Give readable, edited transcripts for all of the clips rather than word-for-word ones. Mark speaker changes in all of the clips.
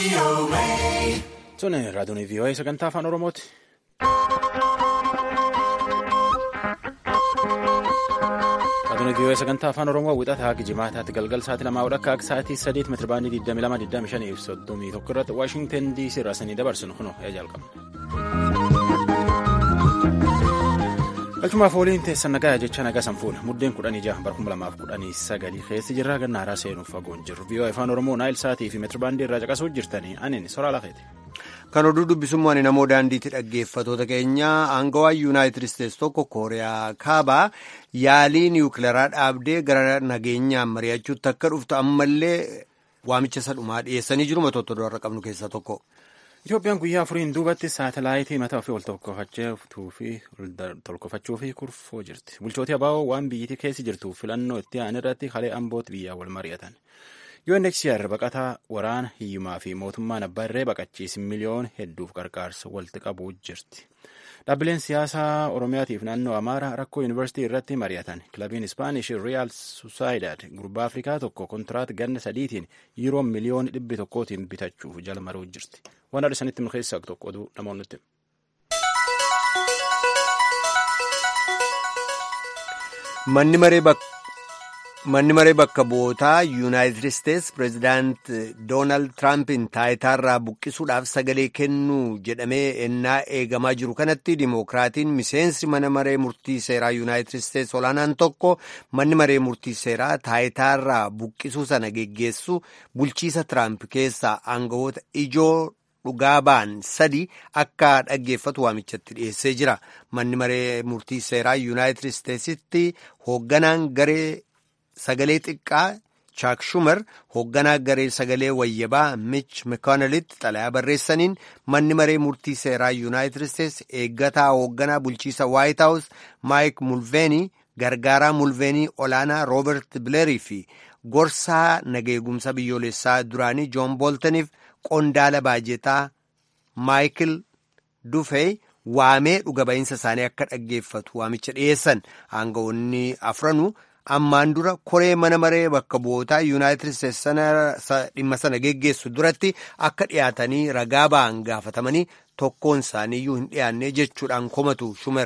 Speaker 1: Tune raadiyoon VOA sagantaa afaan Oromooti. Raadiyoon VOA sagantaa afaan Oromoo wixataa hanga jimaataatti galgal sa'aatii 2 akka sa'aatii 3 meetira baandii 22-25 irratti Waashingtan DC irraa sanii dabarsinu kunoo jalqabna. Galchumaaf waliin teessan nagaa jecha nagaa sanfuudha. Muddeen 16 bara 2019 keessa jirra gannaaraa seenuuf fagoon jirru. VOA afaan Oromoo Naayil Saatii fi meetira baandii irraa caqasuu jirtanii anin soraa lafeeti.
Speaker 2: Kan oduu dubbisummaan namoo daandiitti dhaggeeffatoota keenya aangawaa Yuunaayitid Isteetsi tokko Kooriyaa Kaabaa yaalii niwukileeraa dhaabdee gara nageenyaan mari'achuutti akka dhuftu ammallee waamicha sadhumaa dhiyeessanii jiru. Matoota duraa qabnu keessaa tokko.
Speaker 1: Itoophiyaan guyyaa afuriin duubatti saatalaayitii mataa ofii ol tolkofachuu fi kurfoo jirti. Bulchootii abaaboo waan biyyittii keessi jirtuuf filannoo itti aanu irratti halee ambootti biyyaa wal mari'atan. UNHCR baqataa waraana hiyyumaa fi mootummaan abbaa irree baqachiis miliyoona hedduuf gargaarsa walitti qabuu jirti. Dhaabbileen siyaasaa Oromiyaatiif naannoo Amaaraa rakkoo yuunivarsiitii irratti mari'atan. Kilabiin Ispaanish Real Sociedad gurbaa Afrikaa tokko kontiraat ganna 3tiin yuuroo miliyoona 100tiin bitachuuf jala maruu jirti. Waan adda sanitti milkeessaa tokko oduu namoonni.
Speaker 2: Manni maree bakka bu'ootaa Yuunaayitid Isteetsi Pireezidaant Doonaald Tiraampiin taayitaarraa buqqisuudhaaf sagalee kennuu jedhamee ennaa eegamaa jiru kanatti Dimookiraatiin miseensi mana maree murtii seeraa Yuunaayitid Isteetsi olaanaan tokko manni maree murtii seeraa taayitaarraa buqqisuu sana geggeessu bulchiisa Tiraamp keessaa aangawoota ijoo dhugaa ba'an 3 akka dhaggeeffatu waamichatti dhiyeessee jira. Manni maree murtii seeraa Yuunaayitid Isteetsitti hoogganaan garee sagalee xiqqaa Chaak Shumer hoogganaa garee sagalee wayyabaa Mitch McConnellitti xalayaa barreessaniin manni maree murtii seeraa Yuunaayitid Isteetsi eeggataa hoogganaa bulchiisa White House Mike Mulvaney gargaaraa Mulvaney olaanaa Robert Bileerii fi gorsaa nageegumsa biyyoolessaa duraanii John Boltoniif qondaala baajetaa Michael Dufey waamee dhuga ba'iinsa isaanii akka dhaggeeffatu waamicha dhiyeessan. Aangawoonni afranuu ammaan dura koree mana maree bakka bu'ootaa Yuunaayitid Isteetsi dhimma sana geggeessu duratti akka dhiyaatanii ragaa ba'an gaafatamanii tokkoon isaaniiyyuu hin dhiyaanne jechuudhaan komatu Shumer.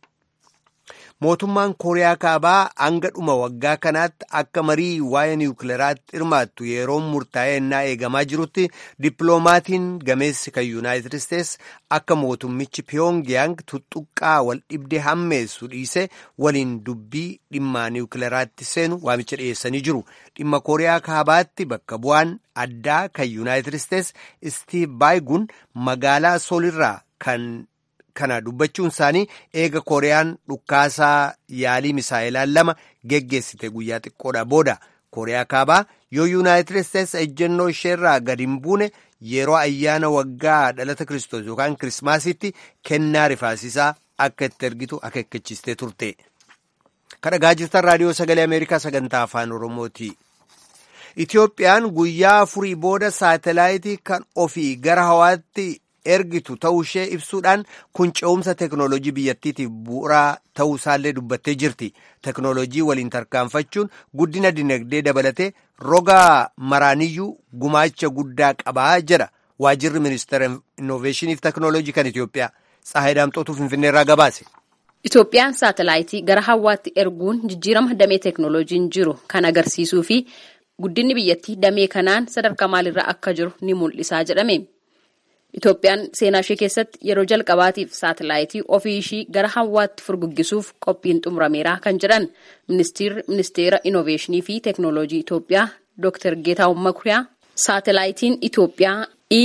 Speaker 2: Mootummaan Kooriyaa Kaabaa hanga dhuma waggaa kanaatti akka marii waa'ee niwukileeraatti hirmaattu yeroo murtaa'ee ennaa eegamaa jirutti dippiloomaatiin gameessi kan Yuunaayitid Isteetsi akka mootummichi Pyongyang tuttuqqaa wal dhibdee hammeessu dhiise waliin dubbii dhimma niwukileeraatti seenu waamicha dhiyeessanii jiru. Dhimma Kooriyaa Kaabaatti bakka bu'aan addaa kan Yuunaayitid Isteetsi Steve Baayigun magaalaa Soolirraa kana dubbachuun isaanii eega Kooriyaan dhukkaasaa yaalii misaa'ilaan 2 geggeessite guyyaa xiqqoodha booda. Kooriyaa Kaabaa yoo Yuunaayitid Isteetsi ejjennoo isheerraa gadi hin buune yeroo ayyaana waggaa dhalata Kiristoos yookaan Kirismaasitti kennaa rifaasisaa akka itti ergitu akeekkachiistee turte. Kan dhagaa jirtan raadiyoo sagalee Ameerikaa sagantaa afaan Oromooti. Itoophiyaan guyyaa 4 booda saatalaayitii kan ofii gara hawaatti ergitu ta'uu ishee ibsuudhaan kun ce'umsa teeknooloojii biyyattiitiif bu'uuraa ta'uu isaallee dubbattee jirti. Teeknooloojii waliin tarkaanfachuun guddina dinagdee dabalatee roga maraaniyyuu gumaacha guddaa qabaa jedha waajirri ministeera innoveeshiniif teeknooloojii kan Itoophiyaa. Tsahaay Daamxootuu Finfinneerraa gabaase.
Speaker 3: Itoophiyaan saatalaayitii gara hawaatti erguun jijjiirama damee teeknooloojiin jiru kan agarsiisuu fi guddinni biyyattii damee kanaan sadarkaa maalirra akka jiru ni mul'isaa jedhame. Itoophiyaan seenaa ishee keessatti yeroo jalqabaatiif saatalaayitii ofii ishii gara hawaatti furguggisuuf qophiin xumurameera kan jedhan ministeera innoveeshinii fi teeknooloojii Itoophiyaa Dr. Geetaawwan Makuriyaa saatalaayitiin Itoophiyaa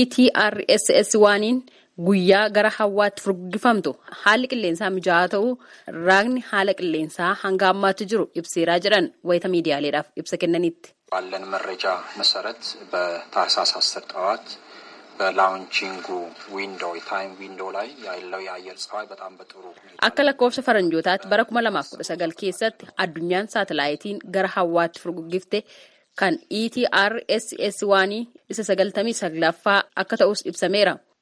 Speaker 3: ETRSS waaniin guyyaa gara hawaatti furguggifamtu haalli qilleensaa mijaa'aa ta'uu raagni haala qilleensaa hanga ammaatti jiru ibseeraa jedhan wayita miidiyaaleedhaaf ibsa kennanitti.
Speaker 4: ባለን መረጃ መሰረት በታህሳስ 10 ጠዋት በላውንቺንጉ ታይም ዊንዶው ላይ ያለው የአየር ፀባይ በጣም በጥሩ
Speaker 3: akka lakkoofsa faranjootaatti bara 2019 keessatti addunyaan saatalaayitiin gara hawaatti furguggifte kan ETRSS waanii isa 99ffaa akka ta'us ibsameera.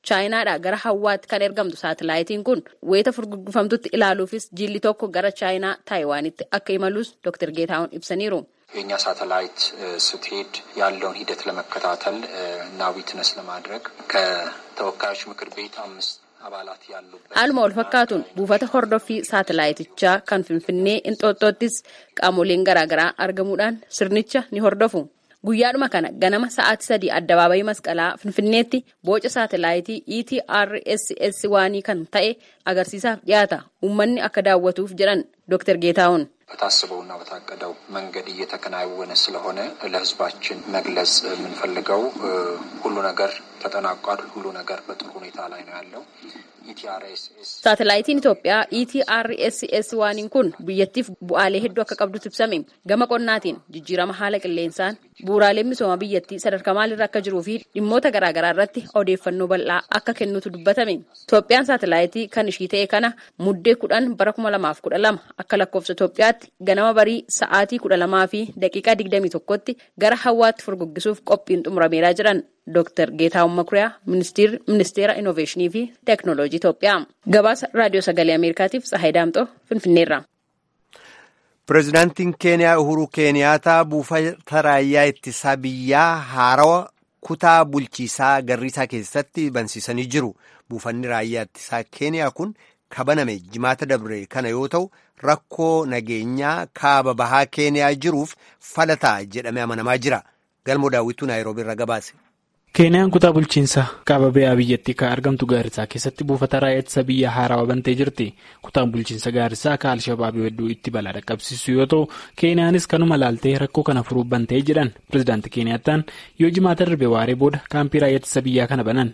Speaker 3: chaayinaadhaa gara hawwaatti kan ergamtu saatalaayitiin kun wayita furguggifamtutti ilaaluufis jilli tokko gara chaayinaa taayiwaanitti akka imalus Dr. Geetahuun ibsaniiru.
Speaker 4: የኛ ሳተላይት ስትሄድ ያለውን ሂደት ለመከታተል እና ዊትነስ ለማድረግ ከተወካዮች ምክር ቤት 5 አባላት ያሉበት
Speaker 3: Alma wal fakkaatuun buufata hordoffii saatalaayitichaa kan Finfinnee Inxooxxoottis qaamoleen garaagaraa argamuudhaan sirnicha ni hordofu. Guyyaadhuma kana ganama sa'aatii 3 addabaabayii masqalaa Finfinneetti boca saatalaayitii ETRSS waanii kan ta'e agarsiisaaf dhiyaata. Uummanni akka daawwatuuf jedhan Dr. Geetahuun.
Speaker 4: በታስበውና በታቀደው መንገድ እየተከናወነ ስለሆነ ለህዝባችን መግለጽ የምንፈልገው ሁሉ ነገር ተጠናቋል። ሁሉ ነገር በጥሩ ሁኔታ ላይ ነው ያለው። ETRSS
Speaker 3: Saatalaayitiin Itoophiyaa ETRSS waaniin kun biyyattiif bu'aalee hedduu akka qabdu ibsame. Gama qonnaatiin jijjiirama haala qilleensaan bu'uuraaleen misooma biyyattii sadarkaa maalirra akka jiruu fi dhimmoota garaagaraa irratti odeeffannoo bal'aa akka kennutu dubbatame. Itoophiyaan saatalaayitii kan ishii ta'e kana muddee 10 bara 2012 akka lakkoofsa Itoophiyaatti ganama barii sa'aatii 12 fi daqiiqaa 21tti gara hawwaatti furguggisuuf qophiin xumurameeraa jiran. Dr. Geetahuun Makuriyaa, Ministeera Innoveeshinii fi Teekinooloojii Itoophiyaa. Gabaasa Raadiyoo Sagalee Ameerikaatiif Tsahaay Daamxoo, Finfinneerraa.
Speaker 2: Pireezidaantiin Keeniyaa Uhuru Keeniyaataa buufata raayyaa ittisaa biyyaa haarawaa kutaa bulchiisaa Garriisaa keessatti bansiisanii jiru. Buufanni raayyaa ittisaa Keeniyaa kun kabaname jimaata dabre kana yoo ta'u, rakkoo nageenyaa kaaba bahaa Keeniyaa jiruuf falataa jedhamee amanamaa jira. Galmoo daawwituu Naayiroobii irraa gabaase.
Speaker 5: Keeniyaan kutaa bulchiinsa kaaba bahaa biyyattii kan argamtu Gaarisaa keessatti buufata raayyaa ittisa biyyaa haarawaa bantee jirti. Kutaan bulchiinsa Gaarisaa kan Alshabaabii hedduu itti balaa dhaqqabsiisu yoo ta'u, Keeniyaanis kanuma laaltee rakkoo kana furuuf bantee jedhan pireezidaanti Keeniyaattaan yoo jimaata darbe waaree booda kaampii raayyaa ittisa biyyaa kana banan.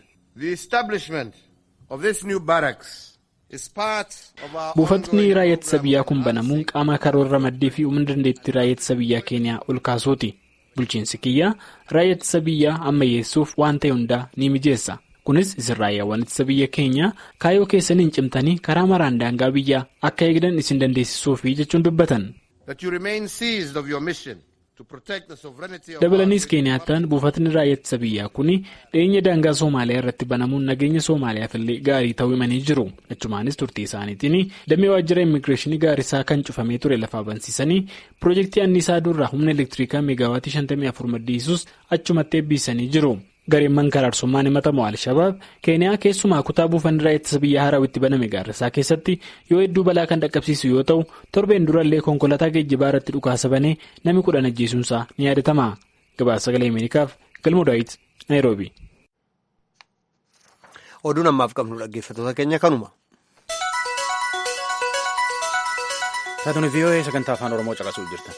Speaker 5: Buufatni raayyaa ittisa biyyaa kun banamuun qaama karoora maddii fi humna dandeettii raayyaa ittisa biyyaa Keeniyaa ol kaasuuti. Bulchiinsi kiyyaa raayyaa ittisa biyyaa ammayyeessuuf waan ta'e hundaa ni mijeessa. Kunis isin raayyaawwan ittisa biyya keenya kaayyoo keessaniin cimtanii karaa maraan daangaa biyyaa akka eegdan isin dandeessisuufi jechuun dubbatan. Dabalaniis Keeniyaattaan buufatni raayyaa ittisa biyyaa kun dhiyeenya daangaa Soomaaliyaa irratti banamuun nageenya Soomaaliyaaf illee gaarii ta'uu himanii jiru. Achumaanis turtii isaaniitiin damee waajjira immigireeshinii Gaarisaa kan cufamee ture lafaa bansiisanii piroojeektii anniisaa durraa humna elektirikaa meegaawaatii 54 maddisiisuus achumatti eebbisanii jiru. Gareen mankaraarsummaan himatamu Alshabaab Keeniyaa keessumaa kutaa buufanni raayyaa ittisa biyyaa haarawwitti baname Gaarisaa keessatti yoo hedduu balaa kan dhaqqabsiisu yoo ta'u, torbeen durallee konkolaataa geejjibaa irratti dhukaasa banee namni 10 ajjeesuunsaa ni yaadatama. Gabaasa Sagalee Ameerikaaf Galmoo Daawit, Naayiroobii.
Speaker 2: Oduun ammaaf qabnu dhaggeeffattoota keenya kanuma.
Speaker 1: Taatonni VOA sagantaa afaan Oromoo caqasuuf jirtan.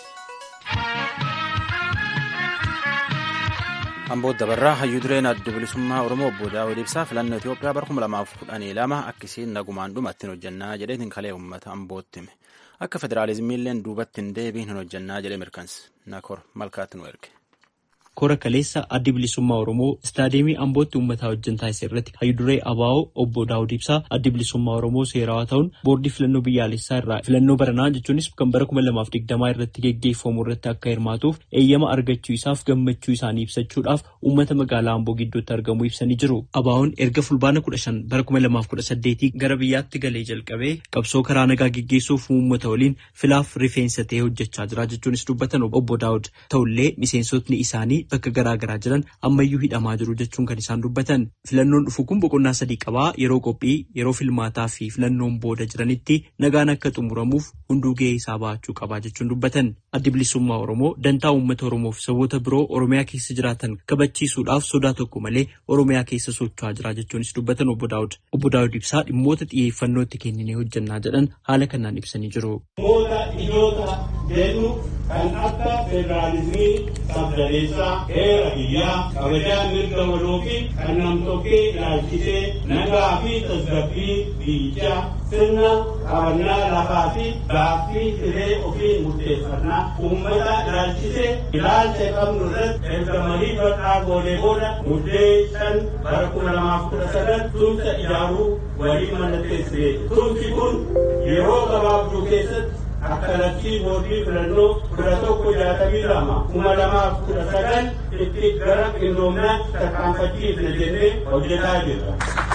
Speaker 1: Amboo dabarraa hayyuu dureen adda bilisummaa Oromoo obbo Daawud Ibsaa filannoo Itoophiyaa bara 2012 akkasiin nagumaan dhumatti hin hojjannaa jedheetiin kalee uummata Ambootti hime. Akka federaalizimiilleen duubatti hin deebiin hin hojjannaa jedhee mirkanse. Nakor malkaatti nu erge.
Speaker 6: Kora kaleessa addi bilisummaa Oromoo istaadiyeemii Ambootti uummataa wajjin taasise irratti hayyuu duree ABO obbo Daawud Ibsaa addi bilisummaa Oromoo seerawaa ta'uun boordii filannoo biyyaalessaa irraa filannoo baranaa jechuunis kan bara 2020 irratti geggeeffamu irratti akka hirmaatuuf eeyyama argachuu isaaf gammachuu isaanii ibsachuudhaaf uummata magaalaa Amboo gidduutti argamu ibsanii jiru. ABO'n erga fulbaana 15 bara 2018 gara biyyaatti galee jalqabee qabsoo karaa nagaa geggeessuuf uummata waliin filaaf rifeensa ta'ee hojjechaa jira jechuunis dubbatan obbo Daawud ta'ullee miseensotni isaanii bakka garaa jiran ammayyuu hidhamaa jiru jechuun kan isaan dubbatan. Filannoon dhufu kun boqonnaa 3 qabaa. Yeroo qophii, yeroo filmaataa fi filannoon booda jiranitti nagaan akka xumuramuuf hunduu gahee isaa bahachuu qabaa jechuun dubbatan. Addi bilisummaa Oromoo dantaa uummata Oromoo fi saboota biroo Oromiyaa keessa jiraatan kabachiisuudhaaf sodaa tokko malee Oromiyaa keessa socho'aa jira jechuunis dubbatan obbo Daawud. Obbo Daawud Ibsaa dhimmoota xiyyeeffannoo itti kenninee hojjannaa jedhan haala kanaan ibsanii jiru.
Speaker 7: Kan akka federaalizimii sabdaleessaa heera biyyaa kabajaa mirga waloo fi kan namtokkee ilaalchisee nagaa fi tasgabbii biyyichaa sirna qabannaa lafaa fi gaaffii hiree ofii murteeffannaa uummata ilaalchisee ilaalcha qabnu irratti erga marii bal'aa goonee booda muddee 5 bara 2019 tumsa ijaaruu waliin mallatteessine. Tumsi kun yeroo gabaabduu keessatti akkanatti boordii filannoo 1162 itti gara qindoominaatti tarkaanfachiifna jennee hojjetaa jirra.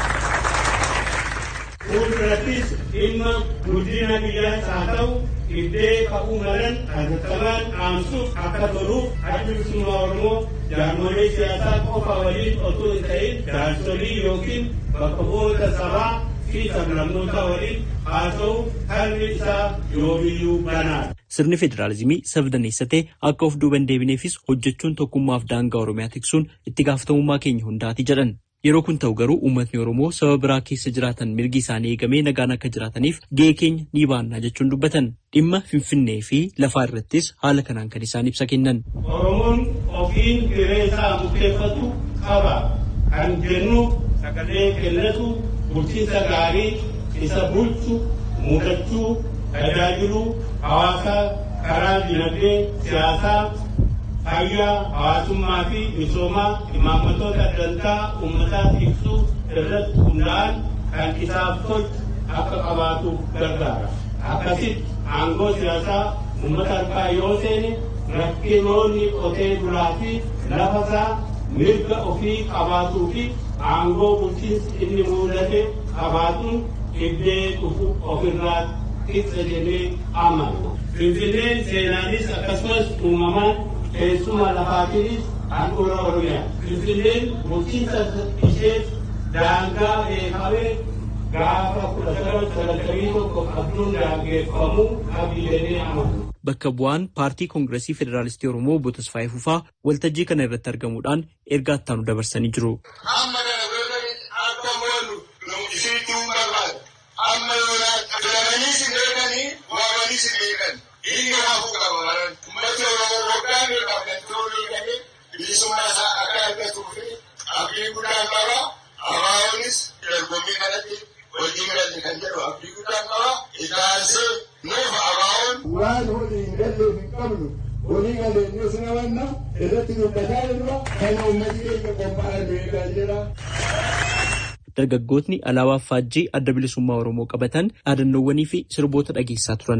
Speaker 7: Fuuldurattis dhimma guddina biyyaas haa ta'u iddee ka'uu malan hatattamaan dhaamsuuf akka toluuf adda bilisummaa Oromoo jaarmolee siyaasaa qofa waliin otoo hin ta'in jaarsolii yookiin bakka bu'oota sabaa fi sablammoota waliin haasa'u harmi isaa yoomiyyuu banaadha.
Speaker 6: Sirni federaalizimii sabdaneessatee akka of duuban deebineefis hojjechuun tokkummaaf daangaa Oromiyaa tiksuun itti gaafatamummaa keenya hundaati jedhan. Yeroo kun ta'u garuu uummatni Oromoo saba biraa keessa jiraatan mirgi isaanii eegamee nagaan akka jiraataniif gahee keenya ni baannaa jechuun dubbatan. Dhimma Finfinnee fi lafaa irrattis haala kanaan kan isaan ibsa kennan.
Speaker 7: Oromoon ofiin hiree isaa murteeffatu qaba. Kan jennu sagalee kennatu bulchiinsa gaarii isa bulchu mudachuu tajaajiluu hawaasaa karaa dinagdee siyaasaa fayyaa hawaasummaa fi misoomaa imaammatoota addantaa uummataa ibsuu irratti hundaa'an kan isaaf tolchu akka qabaatuuf gargaara. Akkasitti aangoo siyaasaa uummata harkaa yoo seene rakkinoonni qotee bulaa fi lafasaa mirga ofii qabaatuu fi aangoo bulchiinsi inni mudate qabaatuun iddee dhufu ofirraa ibsa jennee amanna. Finfinneen seenaanis akkasumas uumamaan keessuma lafaatiinis handhuura Oromiyaa. Finfinneen bulchiinsa ishee daangaa beekamee gaafa 1991 qabduun daangeffamuu qabi jennee amanna.
Speaker 6: Bakka bu'aan paartii Koongireesii Federaalistii Oromoo Obbo Tasfaayee Fufaa waltajjii kana irratti argamuudhaan ergaa itti aanu dabarsanii jiru.
Speaker 8: Amma kana beekanii akka mo'annu isiituu barbaada. Amma yoonaan filamanii si beekanii waamanii si beekan. Inni hafu qaba. Ummati Oromoo waggaa beekaaf kan turuu beekanii bilisummaa isaa akka argatuu fi abdii guddaan qaba. Abaa'oonis dorgommii kanatti wajjin galle kan jedhu abdii guddaan qaba. Itaansee nuuf abaa'oon
Speaker 9: waan waliin gallee hin qabnu walii galee nus namanna irratti dubbataa jirra kan uummati keenya qophaa'e beekaa jira.
Speaker 6: Dargaggootni alaabaa faajjii adda bilisummaa Oromoo qabatan dhaadannoowwanii fi sirboota dhageessaa turan.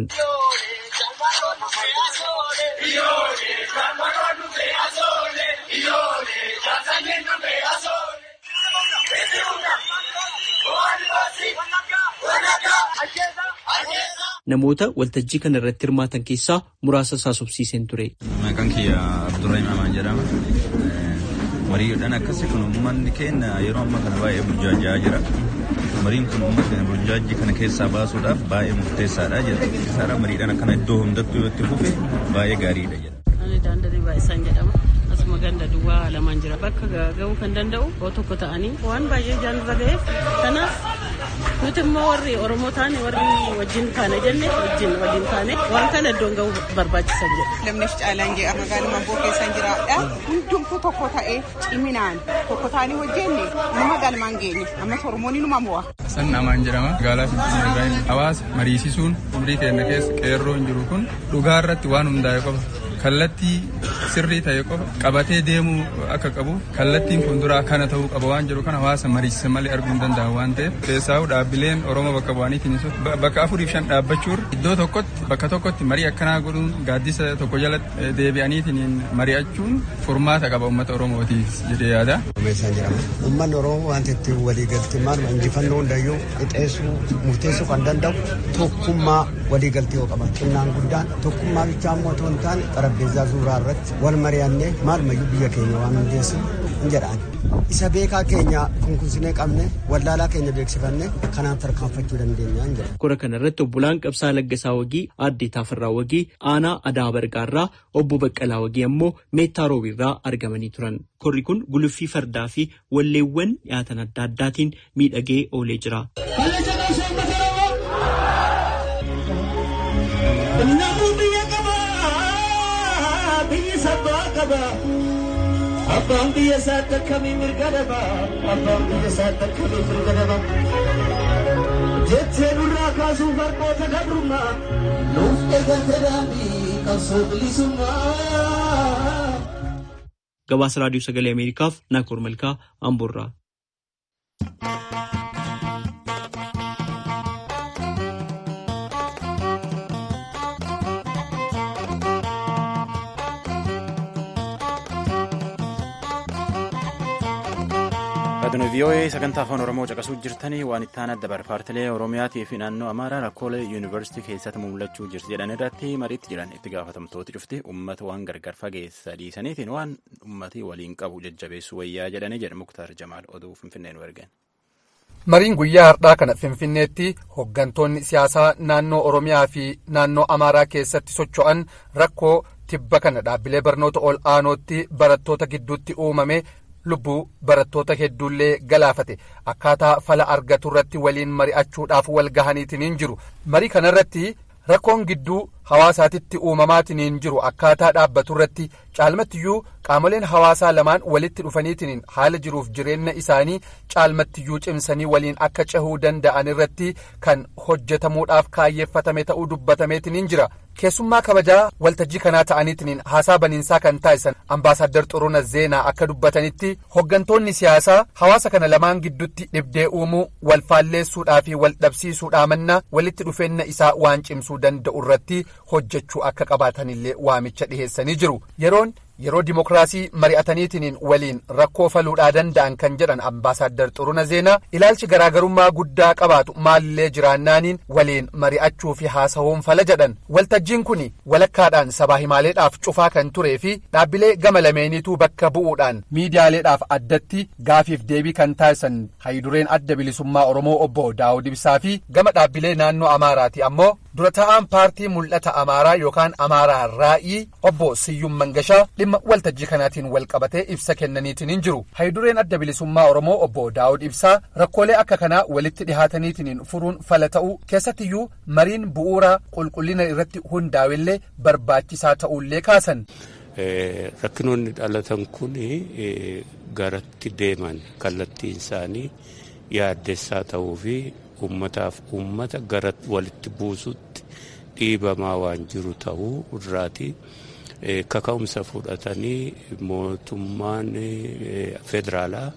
Speaker 6: Namoota waltajjii kana irratti hirmaatan keessaa muraasa isaa sobsiiseen ture.
Speaker 10: Maqaan kiyya Abdurrahim Amaan jedhama. Mariidhaan akkasii kun uummanni keenya yeroo ammaa kana baay'ee burjaajaa jira. Mariin kun uummata keenya burjaajii kana keessaa baasuudhaaf baay'ee murteessaadha jedha. Isaadhaa mariidhaan akkana iddoo hundattuu yoo itti fufe baay'ee gaariidha jedha.
Speaker 11: Ani Daandarii Baay'isaan jedhama. Asuma ganda duwwaa lamaan jira. Bakka ga'uu kan danda'u yoo tokko ta'anii waan baay'ee jaalala ga'eef kanaaf nuti immoo warri Oromoo taane warri wajjin taane jenne waliin taane waan kana iddoon ga'uu barbaachisan jedha.
Speaker 12: Lamneef caalaan ga'e magaaluma boo keessan jiraadha. Hundumtuu tokko ta'ee ciminaan tokko ta'anii hojjenne nama galmaan geenye ammas Oromoon inuma mo'a.
Speaker 13: Sannamaan jedhama. Magaalaa Finfinnee hawaasa mariisisuun umrii keenya keessa qeerroo hin jiru kun dhugaa irratti waan hundaa'e qaba. Kallattii sirrii ta'e qofa qabatee deemuu akka qabu kallattiin kun duraa kana ta'uu qaba waan jiru kana hawaasa mariisisan malee arguu hin danda'u waan ta'eef keessaa'u dhaabbileen Oromoo bakka bu'aniitiin bakka 4-5 dhaabbachuun iddoo tokkotti bakka tokkotti marii akkanaa godhuun gaaddisa tokko jalatti deebi'aniitiin mari'achuun furmaata qaba uummata Oromootiif jedhee yaada.
Speaker 14: Uummanni Oromoo wanti itti waliigaltee maaluma injifannoo hundayyuu qixeessuu murteessuu kan danda'u tokkummaa waliigaltee yoo qaban xinnaan guddaan tokkummaa bichaa immoo otoo hin taane xarabbeezaa suuraa irratti wal mari'annee maalumayyuu biyya keenya waan hundeessu hin jedhaan. Isa beekaa keenya kunkunsinee qabne wallaalaa keenya beeksifannee kanaan tarkaanfachuu dandeenya hin jedha.
Speaker 6: Kora kana irratti obbolaan Qabsaa Laggasaa Wagii, Aadde Tafarraa Wagii, Aanaa Adaa Bargaarraa, Obbo Baqqalaa Wagii ammoo Meettaa Roobiirraa argamanii turan. Korri kun guluffii fardaa fi walleewwan dhiyaatan adda addaatiin miidhagee oolee jira.
Speaker 15: Abbaan biyya isaatti akkamii mirga dhabaa abbaan biyya isaatti akkamii mirga dhabaa jettee nurraa kaasuu farboota gabrummaa nuuf eegalte daandii qabsoo bilisummaa.
Speaker 6: Gabaasa Raadiyoo Sagalee Ameerikaaf Naakoor Malkaa Amboorraa.
Speaker 1: Raadiyoo VOA sagantaa afaan Oromoo caqasuu jirtanii waan itti aanaa dabar paartilee Oromiyaatii fi naannoo Amaaraa rakkoolee yuunivarsiitii keessatti mul'achuu jirti jedhan irratti mariitti jiran itti gaafatamtooti cufti uummata waan gargar fageessa dhiisaniitiin waan uummatii waliin qabu jajjabeessuu wayyaa jedhanii jedha Muktaar Jamaal oduu Finfinneen ergan.
Speaker 16: Mariin guyyaa har'aa kana Finfinneetti hooggantoonni siyaasaa naannoo Oromiyaa fi naannoo Amaaraa keessatti socho'an rakkoo tibba kana dhaabbilee barnoota ol aanootti barattoota gidduutti uumame lubbuu barattoota hedduullee galaafate akkaataa fala argatu irratti waliin mari'achuudhaaf wal gahaniitiin jiru. Marii kanarratti rakkoon gidduu hawaasaatitti uumamaatiin jiru akkaataa dhaabbatu irratti caalmattiyyuu qaamoleen hawaasaa lamaan walitti dhufaniitiin haala jiruuf jireenya isaanii caalmattiyyuu cimsanii waliin akka cehuu danda'an irratti kan hojjetamuudhaaf kaayyeeffatame ta'uu dubbatameetiin jira. Keessummaa kabajaa waltajjii kanaa ta'aniitiin haasaa baniinsaa kan taasisan Ambaasaddar Xuruuna Zeenaa akka dubbatanitti hooggantoonni siyaasaa hawaasa kana lamaan gidduutti dhibdee uumuu wal faalleessuudhaa fi wal dhabsiisuudhaa manna walitti dhufeenya isaa waan cimsuu danda'u irratti hojjechuu akka qabaatanillee waamicha dhiheessanii jiru. Yeroo dimokiraasii mari'ataniitiin waliin rakkoo faluudhaa danda'an kan jedhan Ambaasaddar Xuruuna Zeenaa ilaalchi garaagarummaa guddaa qabaatu maalillee jiraannaaniin waliin mari'achuu fi haasa'uun fala jedhan. Waltajjiin kun walakkaadhaan sabaa himaaleedhaaf cufaa kan turee fi dhaabbilee gama lameeniituu bakka bu'uudhaan miidiyaaleedhaaf addatti gaafiif deebii kan taasisan Hayidureen Adda Bilisummaa Oromoo obbo Daawud Ibsaa fi gama dhaabbilee naannoo Amaaraati ammoo dura ta'aan paartii mul'ata Amaaraa yookaan Amaaraa Raa'ii obbo Siyyum Mangashaa dhimma waltajjii kanaatiin wal qabatee ibsa kennaniitiin jiru. Hayidureen Adda Bilisummaa Oromoo obbo Daawud Ibsaa rakkoolee akka kanaa walitti dhihaataniitiin furuun fala ta'uu keessattiyyuu mariin bu'uura qulqullina irratti hundaa'ellee barbaachisaa ta'ullee kaasan.
Speaker 17: Rakkinoonni dhalatan kun garatti deeman kallattiin isaanii yaaddessaa ta'uu fi uummataaf uummata gara walitti buusutti dhiibamaa waan jiru ta'uu irraati. Kaka'umsa fudhatanii mootummaan federaalaa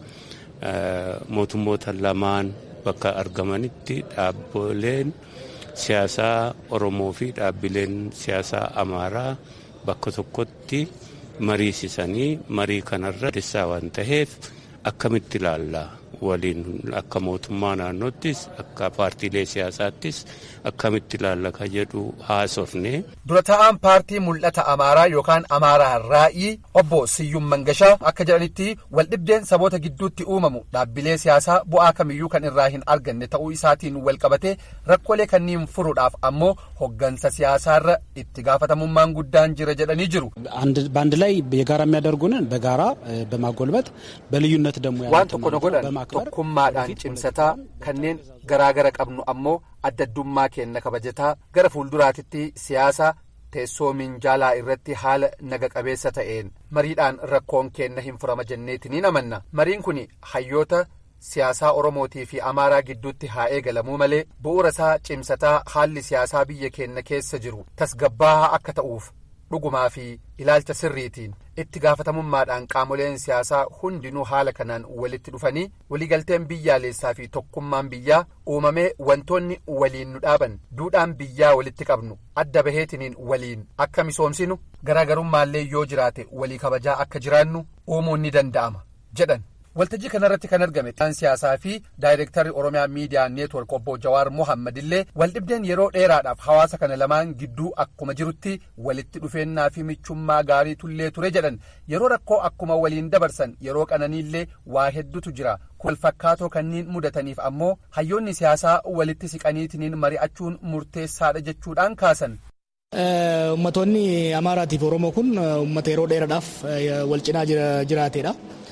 Speaker 17: mootummoota lamaan bakka argamanitti dhaabbileen siyaasaa Oromoo fi dhaabbileen siyaasaa Amaaraa bakka tokkotti mariisisanii marii kanarra dessaa waan ta'eef akkamitti ilaallaa waliin akka mootummaa naannoottis akka paartiilee siyaasaattis akkamitti ilaalla ka jedhu haasofne.
Speaker 16: Dura ta'aan paartii mul'ata Amaaraa yookaan Amaaraa Raa'ii obbo Siyyum Mangashaa akka jedhanitti waldhibdeen saboota gidduutti uumamu dhaabbilee siyaasaa bu'aa kamiyyuu kan irraa hin arganne ta'uu isaatiin wal qabatee rakkoolee kanniin furuudhaaf ammoo hoggansa siyaasaarra itti gaafatamummaan guddaan jira jedhanii jiru.
Speaker 18: በአንድ ላይ የጋራ የሚያደርጉንን በጋራ በማጎልበት በልዩነት ደግሞ
Speaker 16: tokkummaadhaan cimsataa kanneen garaagara qabnu ammoo addaddummaa keenya kabajataa gara fuulduraatitti siyaasa teessoo minjaalaa irratti haala naga qabeessa ta'een mariidhaan rakkoon keenya hin furama jenneetiniin amanna. Mariin kun hayyoota siyaasaa Oromootii fi Amaaraa gidduutti haa eegalamuu malee bu'uura isaa cimsataa haalli siyaasaa biyya keenya keessa jiru tasgabbaa'aa akka ta'uuf dhugumaa fi ilaalcha sirriitiin itti gaafatamummaadhaan qaamoleen siyaasaa hundinuu haala kanaan walitti dhufanii waliigalteen biyyaalessaa fi tokkummaan biyyaa uumamee wantoonni waliin nu dhaaban duudhaan biyyaa walitti qabnu adda baheetiniin waliin akka misoomsinu garaagarummaallee yoo jiraate walii kabajaa akka jiraannu uumuun ni danda'ama jedhan. Waltajjii kanarratti kan argame dhaan siyaasaa fi daayirektarri Oromiyaa Miidiyaa Neetwork obbo Jawaar Mohammad illee waldhibdeen yeroo dheeraadhaaf hawaasa kana lamaan gidduu akkuma jirutti walitti dhufeennaa fi michummaa gaarii tullee ture jedhan yeroo rakkoo akkuma waliin dabarsan yeroo qananiillee waa hedduutu jira. Wal fakkaatoo kanneen mudataniif ammoo hayyoonni siyaasaa walitti siqaniitiniin mari'achuun murteessaadha jechuudhaan kaasan.
Speaker 18: Uummattoonni Amaaraatiif Oromoo kun uummata yeroo dheeraadhaaf wal cinaa jiraateedha.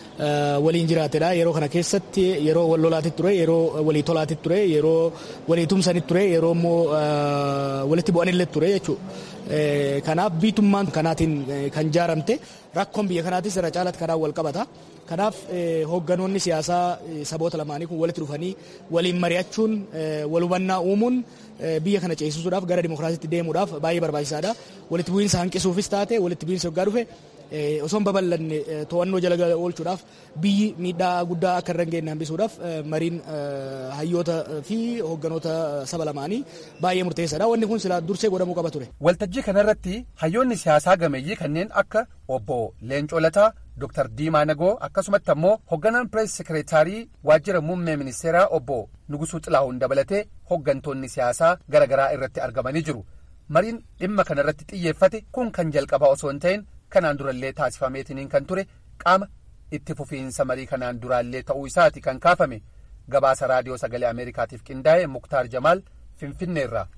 Speaker 18: Waliin jiraatedha. Yeroo kana keessatti yeroo wal lolaatti ture, yeroo walii tolaatti ture, yeroo walii tumsanitti ture, yeroo immoo walitti bu'anillee ture jechuudha. Kanaaf biitummaan kanaatiin kan ijaaramte rakkoon biyya kanaatis irra caalatti kanaan wal qabata. Kanaaf hoogganoonni siyaasaa saboota lamaanii kun walitti dhufanii waliin mari'achuun wal hubannaa uumuun biyya kana ceesisuudhaaf gara dimokiraasiitti deemuudhaaf baay'ee barbaachisaadha. Walitti bu'iinsa hanqisuufis taate walitti bu'iinsa waggaa dhufe osoo hin babal'anne to'annoo jala oolchuudhaaf biyyi miidhaa guddaa akka irra hin geenye hambisuudhaaf mariin hayyoota fi hoogganoota saba lamaanii baay'ee murteessaadha. Wanni kun silaa dursee godhamuu qaba ture.
Speaker 16: Waltajjii kanarratti hayyoonni siyaasaa gameeyyii kanneen akka obbo Leencoo Lataa, Dr. Diimaa Nagoo akkasumatti ammoo hoogganaan pirees sekeretaarii waajjira muummee ministeeraa obbo Nugusuu Xilahuun dabalatee hooggantoonni siyaasaa garaagaraa irratti argamanii jiru. Mariin dhimma kana irratti xiyyeeffate kun kan jalqabaa osoo hin ta'in kanaan durallee taasifameetiniin kan ture qaama itti fufiinsa marii kanaan duraallee ta'uu isaati kan kaafame. Gabaasa raadiyoo sagalee Ameerikaatiif qindaa'e Muktaar Jamaal Finfinneerraa.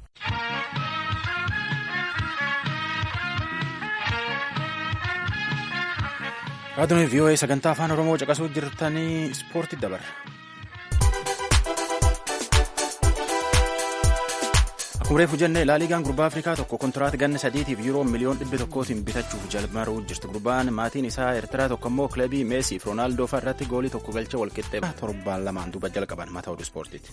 Speaker 1: Raadiyoon VOA sagantaa afaan Oromoo caqasuu jirtanii ispoortii dabarra. Akkuma reefu jenne laaliigaan gurbaa Afrikaa tokko kontiraata ganna 3tiif yuuroo miliyoon 100tiin bitachuuf jalmaruu jirti. Gurbaan maatiin isaa Eertiraa tokko immoo kilabii Meesiif Roonaaldoo fa'aa irratti goolii tokko galchee walqixxee 7-2 duuba jalqaban mataa oduu ispoortiiti.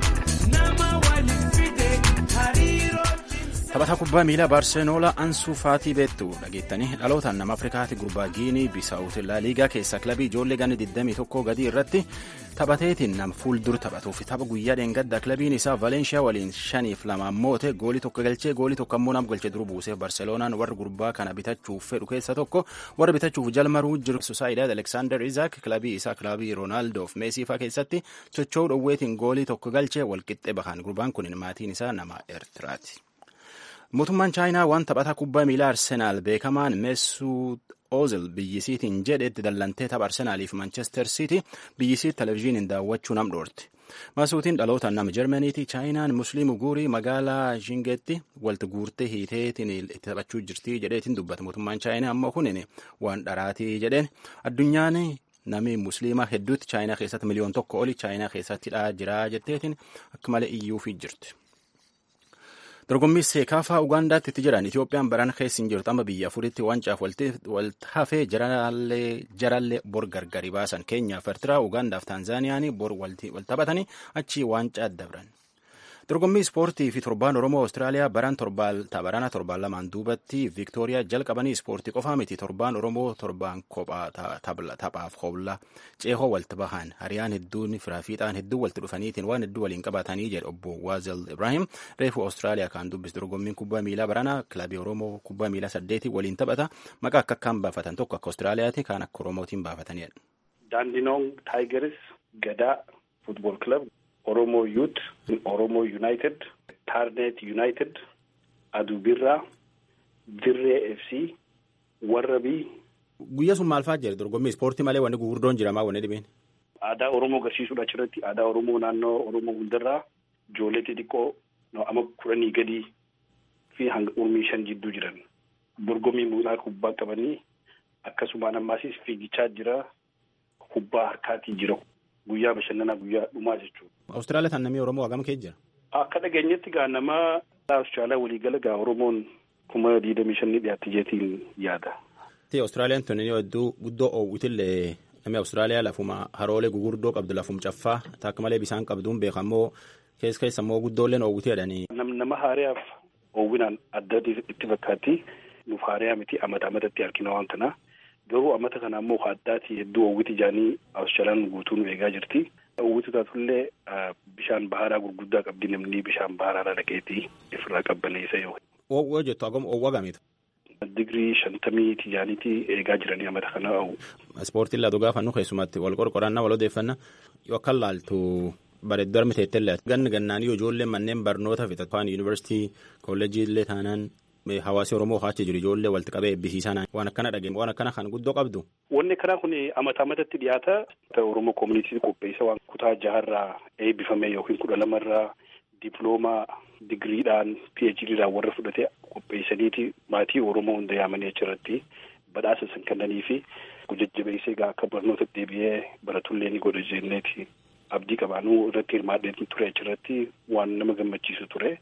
Speaker 1: Taphataa kubbaa miilaa Baarseloonaa Ansuu Faatii beektu dhageettanii dhalootaan nama Afrikaati gurbaa Giinii Bisaawuti laaliigaa keessaa kilabii ijoollee ganna 21 gadii irratti taphateetiin nama fuuldura taphatuuf tapha guyyaa dheengaddaa kilabiin isaa Valeenshiyaa waliin 5-2 moote goolii tokko galchee goolii tokko ammoo nama galchee duru buusee Baarseloonaan warra gurbaa kana bitachuuf fedhu keessa tokko warra bitachuuf jalmaruu jiru Sosaayidaad Aleksaandar Izaak kilabii isaa kilabii Roonaaldoof Meesii fa'aa keessatti socho'uu dhoowweetiin goolii tokko galchee walqixxee bahan gurbaan kun maatiin isaa nama Eertiraati. Mootummaan Chaayinaa waan taphataa kubbaa miilaa Arsenaal beekamaan Mesut Ozil biyyisiitiin jedhetti dallantee tapha Arsenaaliif Manchester City biyyisiit televezyiiniin daawwachuu nam dhoorti. Masuutiin dhalootaan nama Jarmaniiti. Chaayinaan Musliim Uguurii magaalaa Shingeetti walti guurtee hiiteetiin itti taphachuu jirti jedheetiin dubbata. Mootummaan Chaayinaa ammoo kunin waan dharaatii jedheen addunyaan namni musliimaa hedduutti Chaayinaa keessatti miliyoon 1 oli Chaayinaa keessatti jira jetteetiin akka malee iyyuufii jirti. Dorgommii seekaafaa Ugaandaatti itti jiran Itoophiyaan barana keessa hin jirtu amma biyya afuritti wancaaf walti hafee jarallee bor gargari baasan Keenyaaf Eertiraa Ugaandaaf Taanzaaniyaan bor wal taphatanii achi wancaa dabran. Dorgommii ispoortii fi torbaan Oromoo Awustiraaliyaa barana 7 duubatti Viiktooriyaa jalqabanii ispoortii qofaa miti torbaan Oromoo torbaan kophaa taphaaf hoolaa ceehoo walti bahan hariyaan hedduun firaafiixaan hedduu walti dhufaniitiin waan hedduu waliin qabatanii jedhe obbo Waazel Ibrahim reefu Awustiraaliyaa kan dubbis dorgommiin kubbaa miilaa barana kilabii Oromoo kubbaa miilaa 8 waliin taphata maqaa akkaan baafatan tokko akka Awustiraaliyaati kan akka Oromootiin baafatanidha.
Speaker 19: Daandinoong Taayigaris Gadaa Futbool Kilab Oromoo Youth, Oromoo United, Tarnet United, Adubirraa, Dirree FC, Warrabii.
Speaker 1: Guyyaa sun maal fa'aa jira dorgommii ispoortii malee wanni gurguddoon jira maa wanni dhibeen?
Speaker 19: Aadaa Oromoo agarsiisuudha achirratti aadaa Oromoo naannoo Oromoo hundarraa ijoollee xixiqqoo amma 10 gadii fi hanga 5 jidduu jiran dorgommii miilaa kubbaa qabanii akkasumaan ammaasis fiigichaa jira kubbaa harkaatii jira. Guyyaa bashannanaa guyyaa dhumaa jechuudha.
Speaker 1: Awustiraaliyaa tan namni Oromoo hagam keessa jira?
Speaker 19: Akka dhageenyetti gaa nama Awustiraaliyaa waliigala gaa Oromoon 25,000 dhiyaatti jeetiin yaada.
Speaker 1: Awustiraaliyaan tuni hedduu guddoo oowwitillee namni Awustiraaliyaa lafuma haroolee gugurdoo qabdu lafum caffaa takka malee bisaan qabduun beekamoo keessa immoo guddoolleen oowwitee jedhanii.
Speaker 19: Nama haariyaaf oowwinaan adda itti fakkaatti nuuf haariyaa miti amatatti harkina waan kanaa. Garuu ammata kana ammoo addaati hedduu oowwiti jaanii Awustiraaliyaan guutuun eegaa jirti. Oowwiti taatullee bishaan baharaa gurguddaa qabdi namni bishaan baharaa dhaqeetii ifirraa qabbaneessa yoo.
Speaker 1: Oowwaa jettu hagam oowwaa gamiidha?
Speaker 19: Digirii 50 jaaniitii eegaa jiranii ammata kana.
Speaker 1: Ispoortiin laatu gaafannu keessumatti wal qorqorannaa wal odeeffannaa yoo akka laaltu bareedduu armi teettellee gannaanii ijoolleen manneen barnoota fixatan yuunivarsiitii kolleejjii illee taanaan. Hawaasi Oromoo haachi jiru ijoollee walitti qabee eebbisiisan waan akkana dhageenya waan akkana kan guddoo qabdu.
Speaker 19: Wanni kanaa kun amatatti dhiyaata. Oromoo koomunitii qopheessa waan kutaa 6 eebbifame yookiin 12 diploomaa digiriidhaan PhD'dhaan warra fudhatee qopheessaniiti maatii Oromoo hunda yaamanii achirratti badhaasa san kennanii fi jajjabeessee akka barnoota deebi'ee baratullee ni godha jenneeti abdii qabaanuu irratti hirmaadheetiin ture achirratti waan nama gammachiisu ture.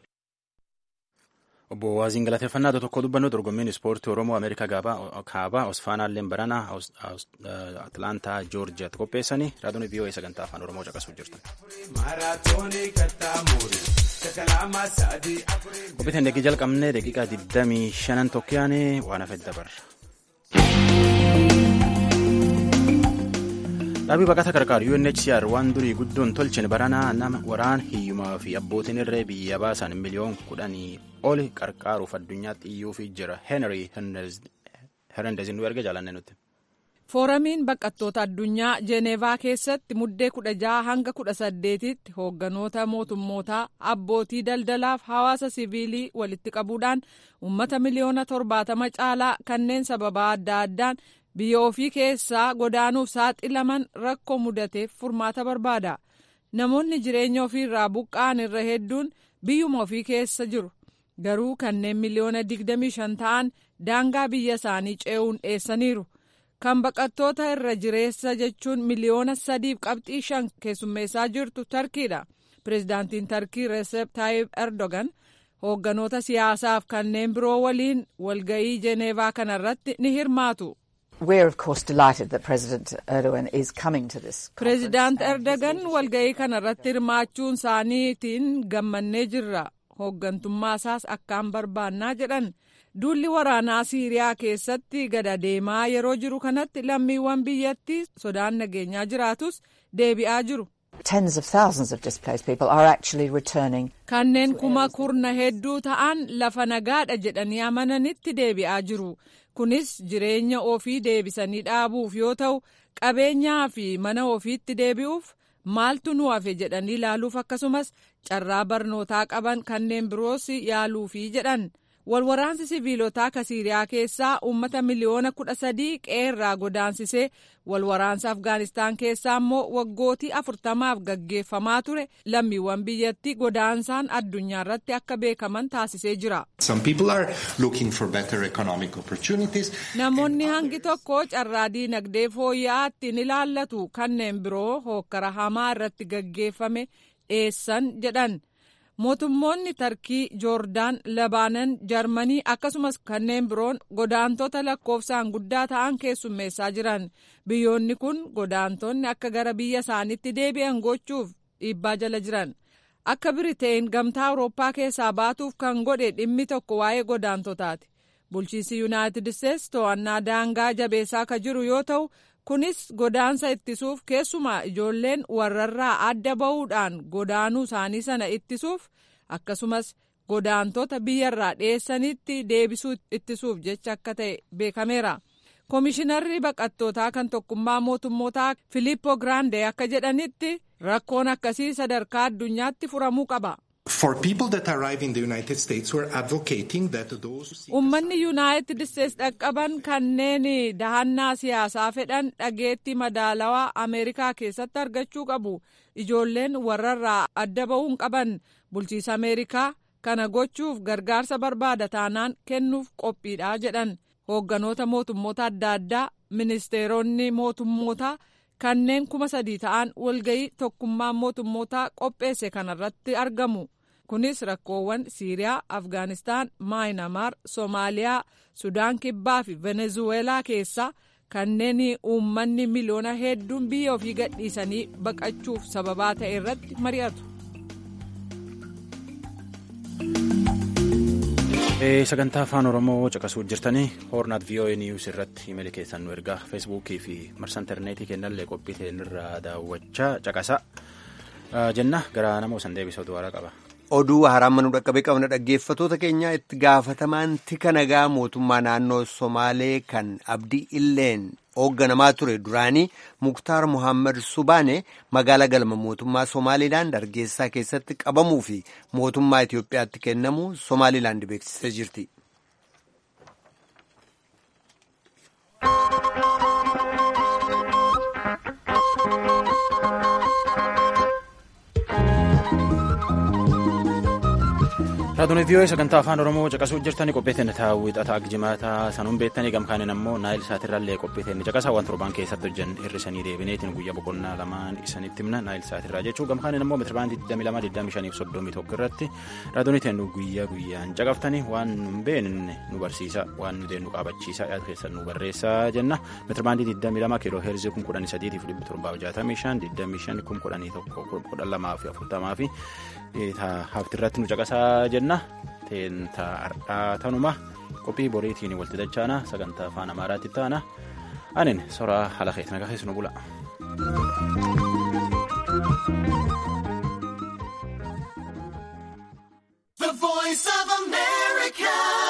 Speaker 1: Obbo Waaziin galateeffannaa tokko dubbannu dorgommiin ispoortii Oromoo Ameerikaa kaabaa Osfaanaalleen baranaa Atlaantaa Joorjiyaatti qopheessanii raadiyoon VOA sagantaa afaan Oromoo caqasuu jirtan. Qophiitiin deegii jalqabnee daqiiqaa 25 tokkoyaane waan hafe dabarra. Dhaabii baqata gargaaru UNHCR waan durii guddoon tolchine baranaa nama waraan hiyyumaa fi abbootiin irree biyya baasan miliyoon 10 oli qarqaaruuf addunyaatti iyyuufi jira. Henry Hernandez nu erga jaalanne nuti.
Speaker 20: Fooramiin baqattoota addunyaa Jeeneevaa keessatti muddee 16 hanga 18tti hoogganoota mootummootaa, abbootii daldalaaf hawaasa siviilii walitti qabuudhaan uummata miliyoona 70 caalaa kanneen sababa adda addaan biyya ofii keessaa godaanuuf saaxilaman rakkoo mudateef furmaata barbaada. Namoonni jireenya ofii irraa buqqa'an irra hedduun biyyuma ofii keessa jiru. Garuu kanneen miliyoona 25 ta'an daangaa biyya isaanii ce'uun dheessaniiru. Kan baqattoota irra jireessa jechuun miliyoona 3.5 keessummeessaa jirtu Tarkiidha. Pireezidaantiin Tarkii Recep Tayyip Erdogan hoogganoota siyaasaaf kanneen biroo waliin walga'ii Jeeneevaa kanarratti ni hirmaatu. Pireezidaant Erdogan walga'ii kanarratti hirmaachuun isaaniitiin gammannee jirra. Hooggantummaa isaas akkaan barbaannaa jedhan. Duulli waraanaa Siiriyaa keessatti gad deemaa yeroo jiru kanatti lammiiwwan biyyattii sodaan nageenyaa jiraatus deebi'aa jiru. Kanneen kuma kurna hedduu ta'an lafa nagaadha jedhanii amananitti deebi'aa jiru. Kunis jireenya ofii deebisanii dhaabuuf yoo ta'u, qabeenyaa fi mana ofiitti deebi'uuf maaltu nu hafe jedhanii ilaaluuf akkasumas carraa barnootaa qaban kanneen biroos yaaluufi jedhan. Walwaraansi siviilotaa ka Siiriyaa keessaa uummata miliyoona 13 qeerraa godaansisee walwaraansa Afgaanistaan keessaa immoo waggootii 40 gaggeeffamaa ture lammiiwwan biyyattii godaansaan addunyaa irratti akka beekaman taasisee jira. Namoonni hangi tokko carraa diinagdee fooyya'aatti ni ilaallatu kanneen biroo hookkara hamaa irratti gaggeeffame dheessan jedhan. Mootummoonni Tarkii, Joordaan, Labaanan, Jarmanii akkasumas kanneen biroon godaantota lakkoofsaan guddaa ta'an keessummeessaa jiran. Biyyoonni kun godaantonni akka gara biyya isaaniitti deebi'an gochuuf dhiibbaa jala jiran. Akka Biriteen gamtaa Awurooppaa keessaa baatuuf kan godhe dhimmi tokko waa'ee godaantotaati. Bulchiinsi Yuunaayitid Isteetsi to'annaa daangaa jabeessaa ka jiru yoo ta'u, kunis godaansa ittisuuf keessumaa ijoolleen warrarraa adda ba'uudhaan godaanuu isaanii sana ittisuuf akkasumas godaantota biyyarraa dheessanitti deebisuu ittisuuf jecha akka ta'e beekameera. Komishinarri baqattootaa kan tokkummaa mootummootaa Filippo Grande akka jedhanitti rakkoon akkasii sadarkaa addunyaatti furamuu qaba. Uummanni Yuunaayitid Isteetsi dhaqqaban kanneen dahannaa siyaasaa fedhan dhageettii madaalawaa Ameerikaa keessatti argachuu qabu. Ijoolleen warrarraa adda ba'uun qaban bulchiisa Ameerikaa kana gochuuf gargaarsa barbaada taanaan kennuuf qophiidha jedhan. Hoogganoota mootummoota adda addaa ministeeronni mootummootaa kanneen 3,000 ta'an walga'ii tokkummaa mootummootaa qopheesse kanarratti argamu. Kunis rakkoowwan Siiriyaa, Afgaanistaan, Maayinamaar, Soomaaliyaa, Sudaan Kibbaa fi Venezuweelaa keessaa kanneen uummanni miliyoona hedduun biyya ofii gadhiisanii baqachuuf sababaa ta'e irratti mari'atu.
Speaker 1: Sagantaa afaan Oromoo caqasuu jirtanii Hoornaat VOA News irratti imeeli keessan nu ergaa feesbuukii fi marsa intarneetii kennallee qophii irraa daawwachaa caqasa jenna gara nama osan deebisa oduu haaraa qaba.
Speaker 2: Oduu haaraan manuu dhaqqabee qabna dhaggeeffatoota keenya itti gaafatamaan tika nagaa mootummaa naannoo Somaalee kan Abdii Illeen hoogganamaa ture duraanii Muktaar Muhammad Subaane magaalaa galma mootummaa Somaaliilaand Hargeysaa keessatti qabamuu fi mootummaa Itoophiyaatti kennamu Somaaliilaand beeksisee jirti.
Speaker 1: Raadiyoo VOA sagantaa afaan Oromoo caqasuu jirtanii qopheeteen taawwixataa jimaata sanuun beektanii gamkaaniin ammoo naayil saatirraallee qopheeteen caqasaa waan torban keessatti hojjan hirrisanii deebineetiin guyyaa boqonnaa lamaan isanitti himna naayil saatirraa jechuu gamkaaniin ammoo meetirabaandii 22,25 irratti raadiyooniteen guyyaa guyyaan caqaftanii waan nu beekne nu barsiisa waan nu deenu qaabachiisa yaada keessan nu barreessaa jenna meetirabaandii 22 kiiloo heerzii 13,765 25,11,1240 fi haftirratti nu caqasaa jenna teenta har'aa tanuma qophii boriitiin walitti dachaana sagantaa afaan amaaraatti taana anin soraa haala keetti nagaa keessu nu bula. The Voice of America.